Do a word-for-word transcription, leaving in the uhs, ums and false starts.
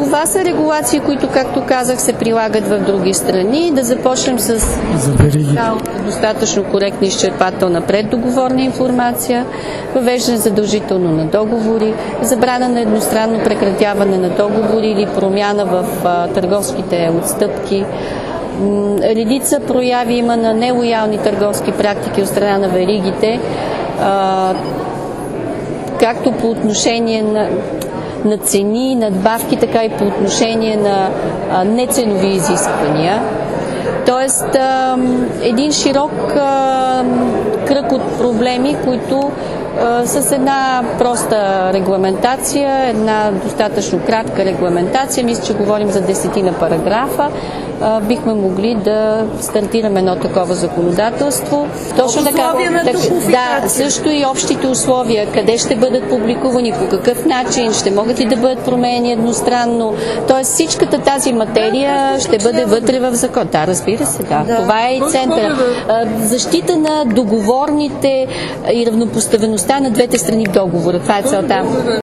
това са регулации, които, както казах, се прилагат в други страни. Да започнем с достатъчно коректна и изчерпателна преддоговорна информация, въвеждане задължително на договори, забрана на едностранно прекратяване на договори или промяна в а, търговските отстъпки. Редица прояви има на нелоялни търговски практики от страна на веригите, а, както по отношение на, на цени, надбавки, така и по отношение на а, неценови изисквания. Тоест, а, един широк а, кръг от проблеми, които а, с една проста регламентация, една достатъчно кратка регламентация, мисля, че говорим за десетина параграфа, а, бихме могли да стартираме едно такова законодателство. Точно така, так, да, също и общите условия, къде ще бъдат публикувани, по какъв начин, ще могат ли да бъдат променени едностранно. Тоест всичката тази материя ще бъде вътре в закон. Да, разбира се, да. да. Това е и центъра. Защита на договорните и равнопоставеността на двете страни в договора. Това е целта.